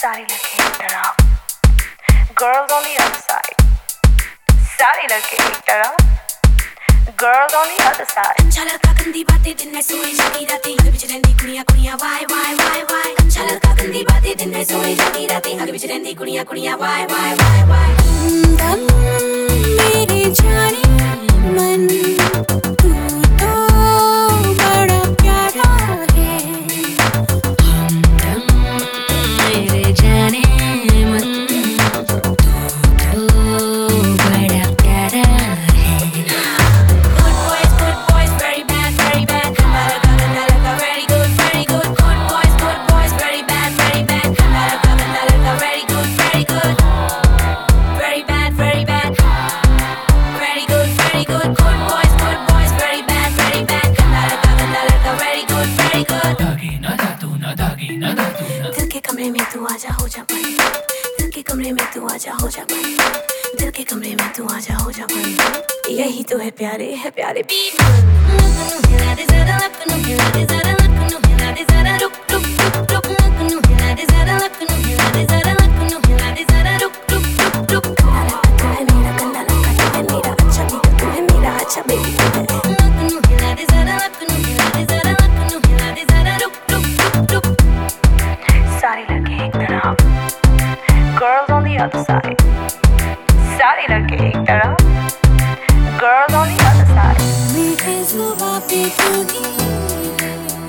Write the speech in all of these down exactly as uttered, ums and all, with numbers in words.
सारी लड़के एक तरफ, girls on the other side. सारी लड़के एक तरफ, girls on the other side. कंचा लड़का गंदी बातें दिन में सोए जागी रातें आगे पीछे रहंदी कुड़ियां कुड़ियां वाई वाई वाई वाई. कंचा लड़का गंदी बातें दिन में सोए जागी रातें आगे पीछे रहंदी कुड़ियां कुड़ियां वाई वाई वाई वाई. दम मेरे जाने मन तू तो बड़ा प्यारा है. हमदम मेरे जाने मन तू तो बड़ा प्यारा है. Good boys, good boys, very bad, very bad. Kamala Kamala Laka, very good, very good. Good boys, good boys, very bad, very bad. Kamala Kamala Laka, very good, very good. Very bad, very bad. Very good, very good. Good boys, good boys, very bad, very bad. Kamala Kamala Laka, very good, very good. दागी ना दादू ना दागी ना दादू ना. दिल के कमरे में तू आजा हो जा बंद. दिल के कमरे में तू आजा हो जा बंद. दिल के कमरे में तू आजा हो जा बंद. यही तो है प्यारे है प्यारे बीट. लखनऊ हिला दे जरा, लखनऊ हिला दे जरा, लखनऊ हिला दे जरा, रुक रुक रुक रुक. लखनऊ हिला दे जरा, लखनऊ हिला दे जरा, लखनऊ हिला दे जरा, रुक रुक रुक रुक. तू है मेरा गंदा लड़का, तू है मेरा अच्छा बेबी, तू है मेरा अच्छा बेबी. लखनऊ हिला दे जरा, लखनऊ हिला दे जरा, लखनऊ हिला दे जरा, रुक रुक रुक रुक. सारी लड़के एक तरफ, girls on the other side. सारी लड़के एक तरफ, girls on the other side. मीठे सुबह पे तू ही है,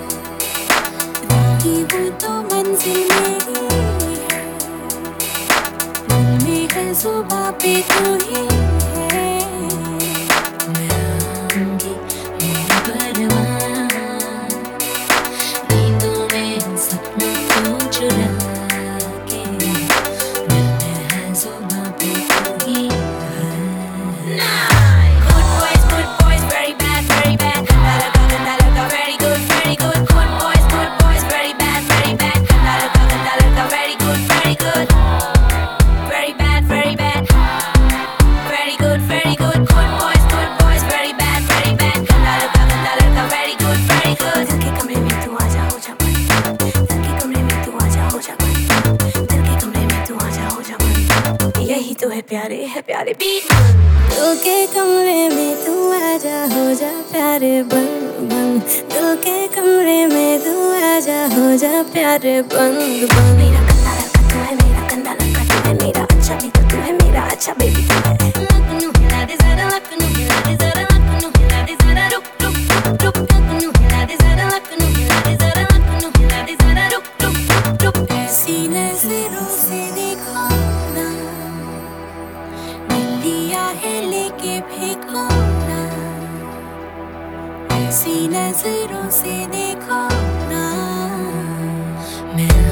राही वो तो मंजिल मेरी है. मीठे सुबह पे तू ही है, मैं आऊंगी मेरी परवान. नींदों में सपनों को चुरा के मिलते हैं सुबह पे तू ही है. Good boys, good boys, very bad, very bad. Kamala Kamala Laka, very good, very good. Good boys, good boys, very bad, very bad. Kamala Kamala Laka, very good, very good. Very bad, very bad. Very good, very good. Good boys, good boys, very bad, very bad. Kamala Kamala Laka, very good, very good. दिल के कमरे में तू आजा हो जा बंद. दिल के कमरे में तू आजा हो जा बंद. दिल के कमरे में तू आजा हो जा बंद. यही तो है प्यारे है प्यारे बीट. दिल के कमरे में तू आजा हो जा प्यारे बन बन. दिल के कमरे में तू आजा हो जा प्यारे बन बन. मेरा गंदा लड़का तू है मेरा गंदा लड़का, तू है मेरा अच्छा बेबी, तू है मेरा अच्छा बेबी. लखनऊ हिला दे जरा, लखनऊ हिला दे जरा, लखनऊ हिला दे जरा, रुक रुक रुक रुक. लखनऊ हिला दे जरा, लखनऊ हिला दे जरा, लखनऊ हिला दे जरा, रुक रुक रुक रुक. ऐसी नजरों से देखो ना, दिया है लेके फेंको ना. ऐसी नजरों से देखो ना, मैं